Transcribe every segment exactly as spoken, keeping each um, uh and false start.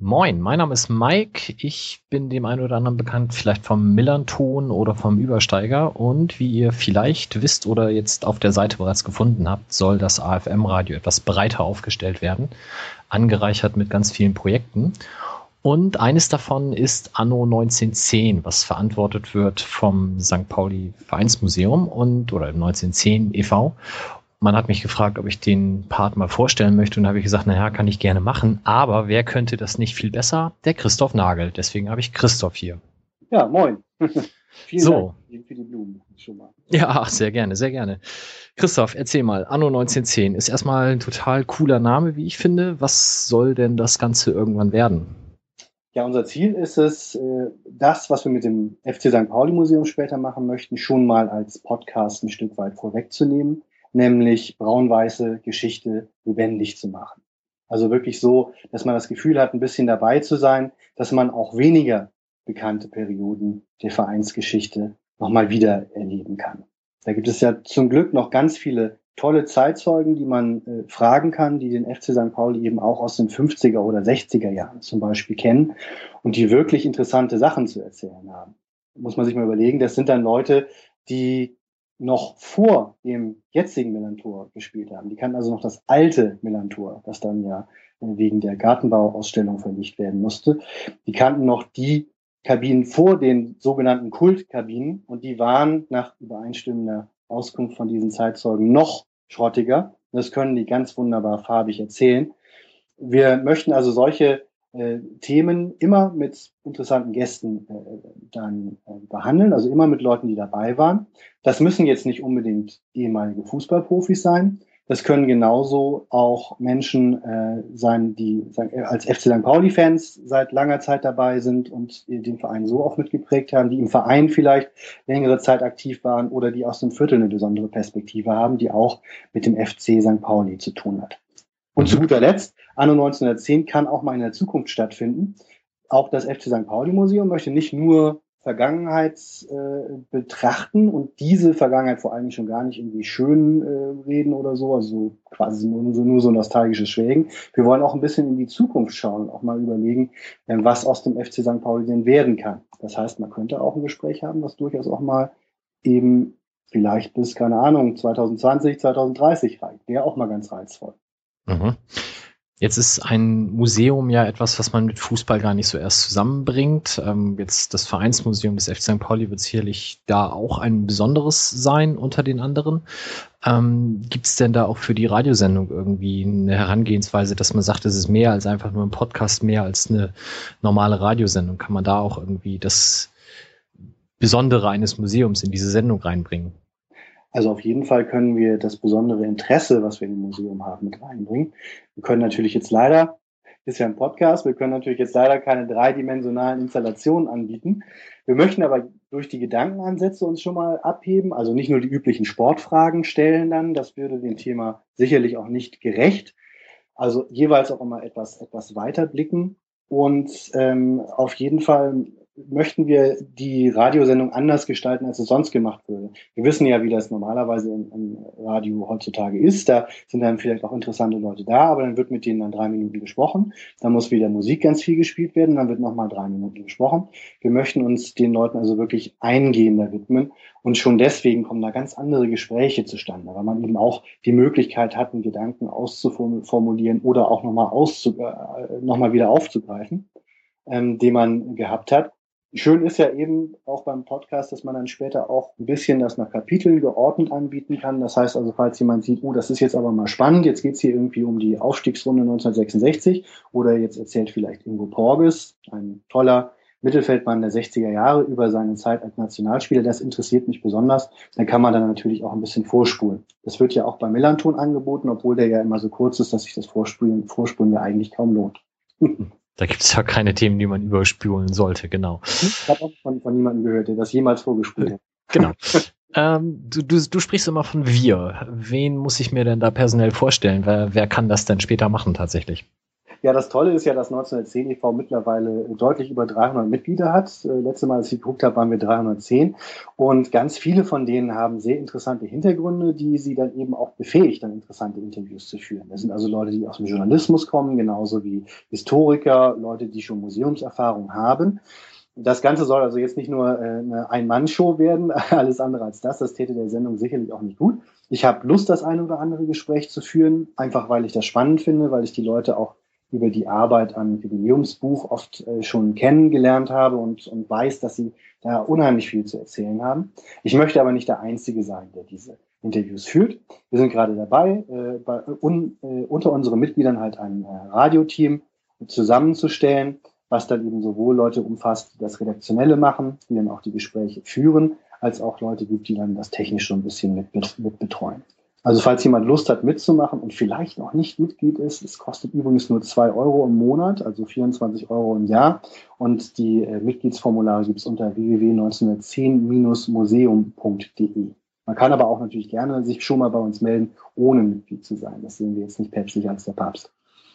Moin, mein Name ist Mike. Ich bin dem einen oder anderen bekannt, vielleicht vom Millanton oder vom Übersteiger. Und wie ihr vielleicht wisst oder jetzt auf der Seite bereits gefunden habt, soll das A F M-Radio etwas breiter aufgestellt werden, angereichert mit ganz vielen Projekten. Und eines davon ist Anno neunzehnhundertzehn, was verantwortet wird vom Sankt Pauli Vereinsmuseum und oder neunzehnhundertzehn e V Man hat mich gefragt, ob ich den Part mal vorstellen möchte, und habe ich gesagt, naja, kann ich gerne machen, aber wer könnte das nicht viel besser? Der Christoph Nagel. Deswegen habe ich Christoph hier. Ja, moin. Vielen so. Dank für die Blumen schon mal. Ja, ach, sehr gerne, sehr gerne. Christoph, erzähl mal, Anno neunzehnhundertzehn ist erstmal ein total cooler Name, wie ich finde. Was soll denn das Ganze irgendwann werden? Ja, unser Ziel ist es, das, was wir mit dem F C Sankt Pauli Museum später machen möchten, schon mal als Podcast ein Stück weit vorwegzunehmen. Nämlich braun-weiße Geschichte lebendig zu machen. Also wirklich so, dass man das Gefühl hat, ein bisschen dabei zu sein, dass man auch weniger bekannte Perioden der Vereinsgeschichte nochmal wieder erleben kann. Da gibt es ja zum Glück noch ganz viele tolle Zeitzeugen, die man äh, fragen kann, die den F C Sankt Pauli eben auch aus den fünfziger oder sechziger Jahren zum Beispiel kennen und die wirklich interessante Sachen zu erzählen haben. Da muss man sich mal überlegen, das sind dann Leute, die noch vor dem jetzigen Millantor gespielt haben. Die kannten also noch das alte Millantor, das dann ja wegen der Gartenbauausstellung verlegt werden musste. Die kannten noch die Kabinen vor den sogenannten Kultkabinen und die waren nach übereinstimmender Auskunft von diesen Zeitzeugen noch schrottiger. Das können die ganz wunderbar farbig erzählen. Wir möchten also solche Äh, Themen immer mit interessanten Gästen äh, dann äh, behandeln, also immer mit Leuten, die dabei waren. Das müssen jetzt nicht unbedingt ehemalige Fußballprofis sein. Das können genauso auch Menschen äh, sein, die als F C Sankt Pauli-Fans seit langer Zeit dabei sind und den Verein so auch mitgeprägt haben, die im Verein vielleicht längere Zeit aktiv waren oder die aus dem Viertel eine besondere Perspektive haben, die auch mit dem F C Sankt Pauli zu tun hat. Und zu guter Letzt, Anno neunzehnhundertzehn kann auch mal in der Zukunft stattfinden. Auch das F C Sankt Pauli Museum möchte nicht nur Vergangenheit äh, betrachten und diese Vergangenheit vor allem schon gar nicht irgendwie schön äh, reden oder so, also quasi nur so, nur so nostalgisches Schwelgen. Wir wollen auch ein bisschen in die Zukunft schauen und auch mal überlegen, äh, was aus dem F C Sankt Pauli denn werden kann. Das heißt, man könnte auch ein Gespräch haben, was durchaus auch mal eben vielleicht bis, keine Ahnung, zwanzig zwanzig, zwanzig dreißig reicht. Wäre auch mal ganz reizvoll. Mhm. Jetzt ist ein Museum ja etwas, was man mit Fußball gar nicht so erst zusammenbringt. Ähm, jetzt das Vereinsmuseum des F C Sankt Pauli wird sicherlich da auch ein besonderes sein unter den anderen. Ähm, gibt es denn da auch für die Radiosendung irgendwie eine Herangehensweise, dass man sagt, es ist mehr als einfach nur ein Podcast, mehr als eine normale Radiosendung? Kann man da auch irgendwie das Besondere eines Museums in diese Sendung reinbringen? Also auf jeden Fall können wir das besondere Interesse, was wir im Museum haben, mit reinbringen. Wir können natürlich jetzt leider, ist ja ein Podcast, wir können natürlich jetzt leider keine dreidimensionalen Installationen anbieten. Wir möchten aber durch die Gedankenansätze uns schon mal abheben, also nicht nur die üblichen Sportfragen stellen dann, das würde dem Thema sicherlich auch nicht gerecht. Also jeweils auch immer etwas, etwas weiter blicken und ähm, auf jeden Fall möchten wir die Radiosendung anders gestalten, als es sonst gemacht würde. Wir wissen ja, wie das normalerweise im, im Radio heutzutage ist. Da sind dann vielleicht auch interessante Leute da, aber dann wird mit denen dann drei Minuten gesprochen. Dann muss wieder Musik ganz viel gespielt werden, dann wird nochmal drei Minuten gesprochen. Wir möchten uns den Leuten also wirklich eingehender widmen und schon deswegen kommen da ganz andere Gespräche zustande, weil man eben auch die Möglichkeit hat, einen Gedanken auszuformulieren oder auch nochmal auszu- äh, nochmal wieder aufzugreifen, ähm, den man gehabt hat. Schön ist ja eben auch beim Podcast, dass man dann später auch ein bisschen das nach Kapiteln geordnet anbieten kann. Das heißt also, falls jemand sieht, oh, das ist jetzt aber mal spannend, jetzt geht's hier irgendwie um die Aufstiegsrunde neunzehnhundertsechsundsechzig oder jetzt erzählt vielleicht Ingo Porges, ein toller Mittelfeldmann der sechziger Jahre, über seine Zeit als Nationalspieler. Das interessiert mich besonders. Dann kann man dann natürlich auch ein bisschen vorspulen. Das wird ja auch beim Millanton angeboten, obwohl der ja immer so kurz ist, dass sich das Vorspulen, Vorspulen ja eigentlich kaum lohnt. Da gibt es ja keine Themen, die man überspülen sollte, genau. Ich habe auch von, von niemandem gehört, der das jemals vorgespult hat. Genau. ähm, du, du, du sprichst immer von wir. Wen muss ich mir denn da personell vorstellen? Wer, wer kann das denn später machen tatsächlich? Ja, das Tolle ist ja, dass neunzehnhundertzehn e V mittlerweile deutlich über dreihundert Mitglieder hat. Äh, letztes Mal, als ich geguckt habe, waren wir dreihundertzehn. Und ganz viele von denen haben sehr interessante Hintergründe, die sie dann eben auch befähigt, dann interessante Interviews zu führen. Das sind also Leute, die aus dem Journalismus kommen, genauso wie Historiker, Leute, die schon Museumserfahrung haben. Das Ganze soll also jetzt nicht nur äh, eine Ein-Mann-Show werden, alles andere als das. Das täte der Sendung sicherlich auch nicht gut. Ich habe Lust, das ein oder andere Gespräch zu führen, einfach weil ich das spannend finde, weil ich die Leute auch über die Arbeit am Jubiläumsbuch oft äh, schon kennengelernt habe und, und weiß, dass sie da unheimlich viel zu erzählen haben. Ich möchte aber nicht der Einzige sein, der diese Interviews führt. Wir sind gerade dabei, äh, bei, un, äh, unter unseren Mitgliedern halt ein äh, Radioteam zusammenzustellen, was dann eben sowohl Leute umfasst, die das Redaktionelle machen, die dann auch die Gespräche führen, als auch Leute gibt, die dann das technisch so ein bisschen mit, mit, mit betreuen. Also falls jemand Lust hat mitzumachen und vielleicht noch nicht Mitglied ist, es kostet übrigens nur zwei Euro im Monat, also vierundzwanzig Euro im Jahr. Und die äh, Mitgliedsformulare gibt es unter w w w punkt neunzehnhundertzehn museum punkt d e. Man kann aber auch natürlich gerne sich schon mal bei uns melden, ohne Mitglied zu sein. Das sehen wir jetzt nicht päpstlicher als der Papst.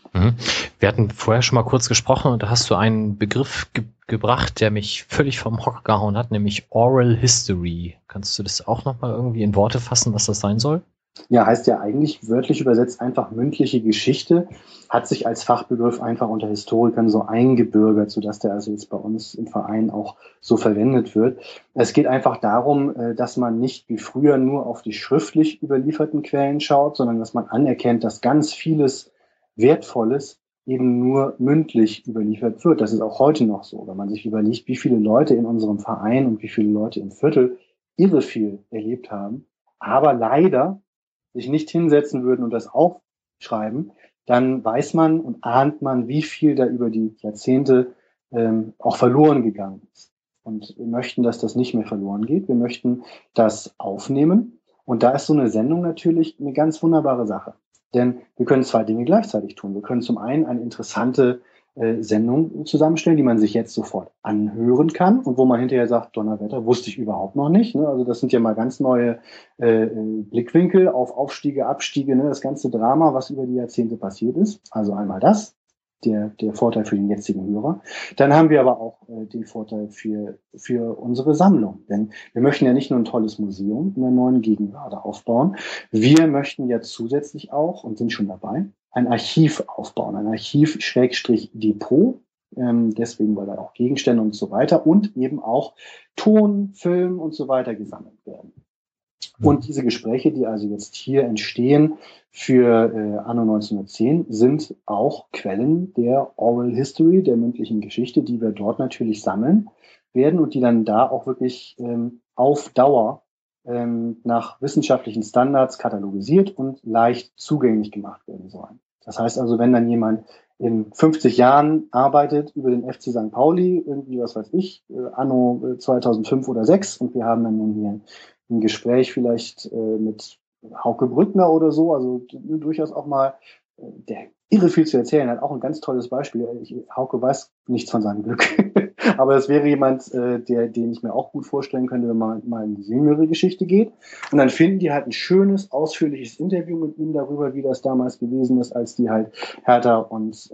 Wir hatten vorher schon mal kurz gesprochen und da hast du einen Begriff ge- gebracht, der mich völlig vom Hocker gehauen hat, nämlich Oral History. Kannst du das auch nochmal irgendwie in Worte fassen, was das sein soll? Ja, heißt ja eigentlich wörtlich übersetzt einfach mündliche Geschichte, hat sich als Fachbegriff einfach unter Historikern so eingebürgert, sodass der also jetzt bei uns im Verein auch so verwendet wird. Es geht einfach darum, dass man nicht wie früher nur auf die schriftlich überlieferten Quellen schaut, sondern dass man anerkennt, dass ganz vieles Wertvolles eben nur mündlich überliefert wird. Das ist auch heute noch so, wenn man sich überlegt, wie viele Leute in unserem Verein und wie viele Leute im Viertel irre viel erlebt haben, aber leider sich nicht hinsetzen würden und das aufschreiben, dann weiß man und ahnt man, wie viel da über die Jahrzehnte ähm, auch verloren gegangen ist. Und wir möchten, dass das nicht mehr verloren geht. Wir möchten das aufnehmen. Und da ist so eine Sendung natürlich eine ganz wunderbare Sache. Denn wir können zwei Dinge gleichzeitig tun. Wir können zum einen eine interessante äh, Sendung zusammenstellen, die man sich jetzt sofort anhören kann und wo man hinterher sagt, Donnerwetter, wusste ich überhaupt noch nicht. Ne? Also das sind ja mal ganz neue äh, Blickwinkel auf Aufstiege, Abstiege, ne? Das ganze Drama, was über die Jahrzehnte passiert ist. Also einmal das, der, der Vorteil für den jetzigen Hörer. Dann haben wir aber auch äh, den Vorteil für, für unsere Sammlung. Denn wir möchten ja nicht nur ein tolles Museum in der neuen Gegenwart aufbauen. Wir möchten ja zusätzlich auch, und sind schon dabei, ein Archiv aufbauen. Ein Archiv-Depot. Ähm, deswegen, weil da auch Gegenstände und so weiter und eben auch Ton, Film und so weiter gesammelt werden. Und diese Gespräche, die also jetzt hier entstehen für äh, Anno neunzehnhundertzehn, sind auch Quellen der Oral History, der mündlichen Geschichte, die wir dort natürlich sammeln werden und die dann da auch wirklich ähm, auf Dauer ähm, nach wissenschaftlichen Standards katalogisiert und leicht zugänglich gemacht werden sollen. Das heißt also, wenn dann jemand in fünfzig Jahren arbeitet über den F C Sankt Pauli, irgendwie, was weiß ich, äh, Anno äh, zweitausendfünf oder sechs und wir haben dann nun hier ein Gespräch vielleicht äh, mit Hauke Brückner oder so, also d- durchaus auch mal, äh, der irre viel zu erzählen hat, auch ein ganz tolles Beispiel. Ich, Hauke weiß nichts von seinem Glück, aber es wäre jemand, äh, der, den ich mir auch gut vorstellen könnte, wenn man mal in die jüngere Geschichte geht. Und dann finden die halt ein schönes, ausführliches Interview mit ihm darüber, wie das damals gewesen ist, als die halt Hertha und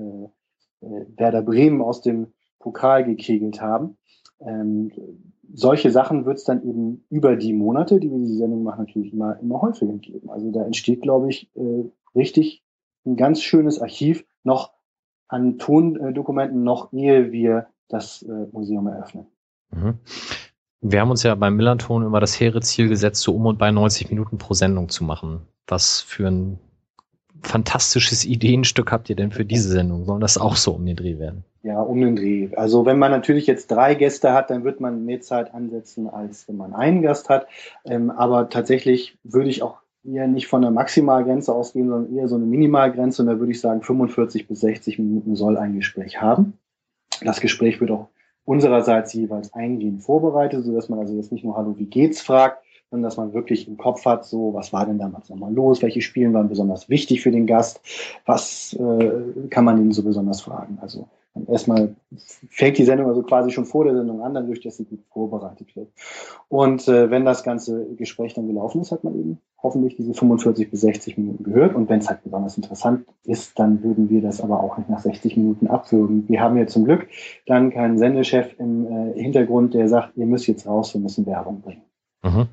äh, äh, Werder Bremen aus dem Pokal gekegelt haben. Ähm, solche Sachen wird es dann eben über die Monate, die wir diese Sendung machen, natürlich immer, immer häufiger geben. Also da entsteht, glaube ich, äh, richtig ein ganz schönes Archiv noch an Tondokumenten, noch ehe wir das äh, Museum eröffnen. Mhm. Wir haben uns ja beim Millanton immer das hehre Ziel gesetzt, so um und bei neunzig Minuten pro Sendung zu machen. Was für ein fantastisches Ideenstück habt ihr denn für diese Sendung? Soll das auch so um den Dreh werden? Ja, um den Dreh. Also wenn man natürlich jetzt drei Gäste hat, dann wird man mehr Zeit ansetzen, als wenn man einen Gast hat. Ähm, aber tatsächlich würde ich auch eher nicht von der Maximalgrenze ausgehen, sondern eher so eine Minimalgrenze. Und da würde ich sagen, fünfundvierzig bis sechzig Minuten soll ein Gespräch haben. Das Gespräch wird auch unsererseits jeweils eingehend vorbereitet, sodass man also jetzt nicht nur Hallo, wie geht's fragt, sondern dass man wirklich im Kopf hat, so, was war denn damals nochmal los, welche Spiele waren besonders wichtig für den Gast, was äh, kann man ihn so besonders fragen. Also erstmal fängt die Sendung also quasi schon vor der Sendung an, dadurch, dass sie gut vorbereitet wird. Und äh, wenn das ganze Gespräch dann gelaufen ist, hat man eben hoffentlich diese fünfundvierzig bis sechzig Minuten gehört. Und wenn es halt besonders interessant ist, dann würden wir das aber auch nicht nach sechzig Minuten abwürgen. Wir haben ja zum Glück dann keinen Sendechef im äh, Hintergrund, der sagt, ihr müsst jetzt raus, wir müssen Werbung bringen. Mhm.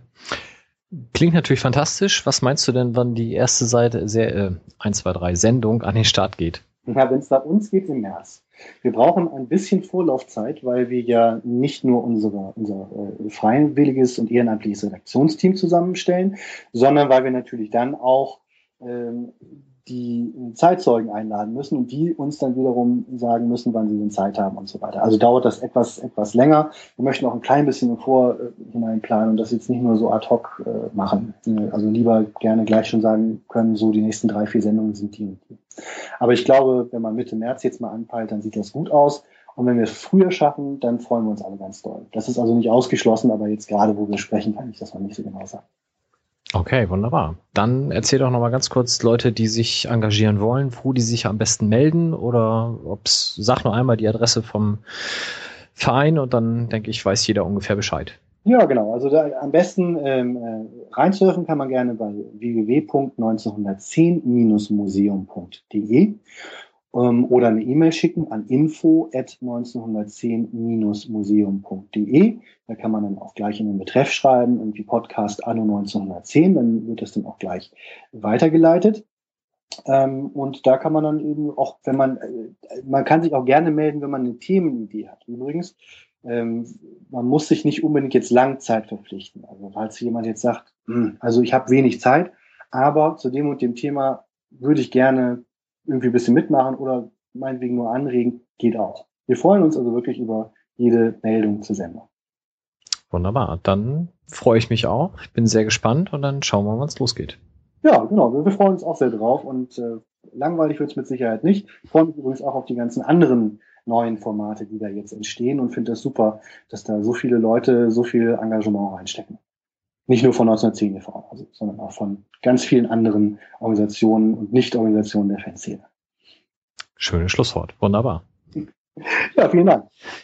Klingt natürlich fantastisch. Was meinst du denn, wann die erste Seite, sehr, äh, eins, zwei, drei Sendung an den Start geht? Ja, wenn es nach uns geht, im März. Wir brauchen ein bisschen Vorlaufzeit, weil wir ja nicht nur unsere, unser äh, freiwilliges und ehrenamtliches Redaktionsteam zusammenstellen, sondern weil wir natürlich dann auch ähm, die Zeitzeugen einladen müssen und die uns dann wiederum sagen müssen, wann sie denn Zeit haben und so weiter. Also dauert das etwas etwas länger. Wir möchten auch ein klein bisschen im Vorhinein planen und das jetzt nicht nur so ad hoc äh, machen. Also lieber gerne gleich schon sagen können, so die nächsten drei, vier Sendungen sind die und die. Aber ich glaube, wenn man Mitte März jetzt mal anpeilt, dann sieht das gut aus. Und wenn wir es früher schaffen, dann freuen wir uns alle ganz doll. Das ist also nicht ausgeschlossen, aber jetzt gerade, wo wir sprechen, kann ich das noch nicht so genau sagen. Okay, wunderbar. Dann erzähl doch noch mal ganz kurz Leute, die sich engagieren wollen, wo die sich am besten melden oder ob's, sag noch einmal die Adresse vom Verein und dann denke ich, weiß jeder ungefähr Bescheid. Ja, genau. Also da, am besten ähm, äh, reinsurfen kann man gerne bei w w w punkt neunzehnhundertzehn museum punkt d e ähm, oder eine E-Mail schicken an info at neunzehnhundertzehn museum punkt d e. Da kann man dann auch gleich in den Betreff schreiben, irgendwie Podcast Anno neunzehnhundertzehn, dann wird das dann auch gleich weitergeleitet. Ähm, und da kann man dann eben auch, wenn man, äh, man kann sich auch gerne melden, wenn man eine Themenidee hat. Übrigens, ähm, man muss sich nicht unbedingt jetzt Langzeit verpflichten. Also falls jemand jetzt sagt, mh, also ich habe wenig Zeit, aber zu dem und dem Thema würde ich gerne irgendwie ein bisschen mitmachen oder meinetwegen nur anregen, geht auch. Wir freuen uns also wirklich über jede Meldung zur Sendung. Wunderbar, dann freue ich mich auch. Ich bin sehr gespannt und dann schauen wir mal, wann es losgeht. Ja, genau. Wir, wir freuen uns auch sehr drauf und äh, langweilig wird es mit Sicherheit nicht. Ich freue mich übrigens auch auf die ganzen anderen neuen Formate, die da jetzt entstehen und finde das super, dass da so viele Leute so viel Engagement reinstecken. Nicht nur von neunzehnhundertzehn e V, also, sondern auch von ganz vielen anderen Organisationen und Nicht-Organisationen der Fanszene. Schönes Schlusswort. Wunderbar. Ja, vielen Dank.